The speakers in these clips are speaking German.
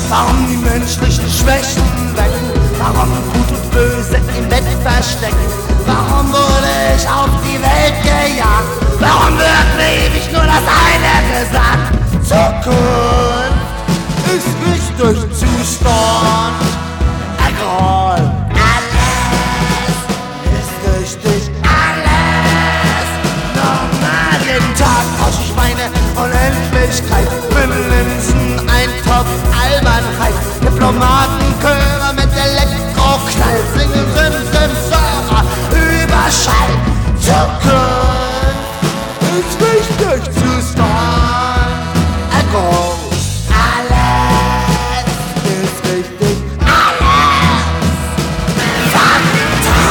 Warum die menschlichen Schwächen wecken? Warum Gut und Böse im Bett verstecken? Warum wurde ich auf die Welt gejagt? Warum wird mir ewig nur das eine gesagt? Zukunft ist richtig Zustand. Alkohol, alles ist richtig, alles normal. Jeden Tag tausche ich meine Unendlichkeit mit Linsen-Eintopf Albernheit. Diplomatenchöre mit Elektroknall singen Sim-Sim-Server Überschall. Zukunft ist wichtig Zustand. Alkohol, alles ist wichtig, alles Fakten.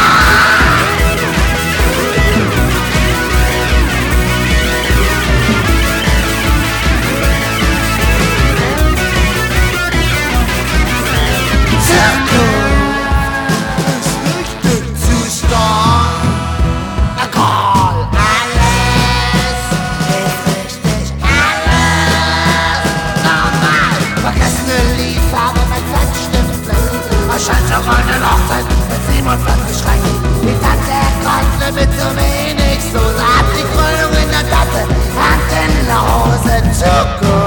Scheint doch eine Hochzeit mit 27 Schränken. Die Tante konnte mit so wenig Soße, hat die Krönung in der Tasse, Hand in der Hose, Zukunft.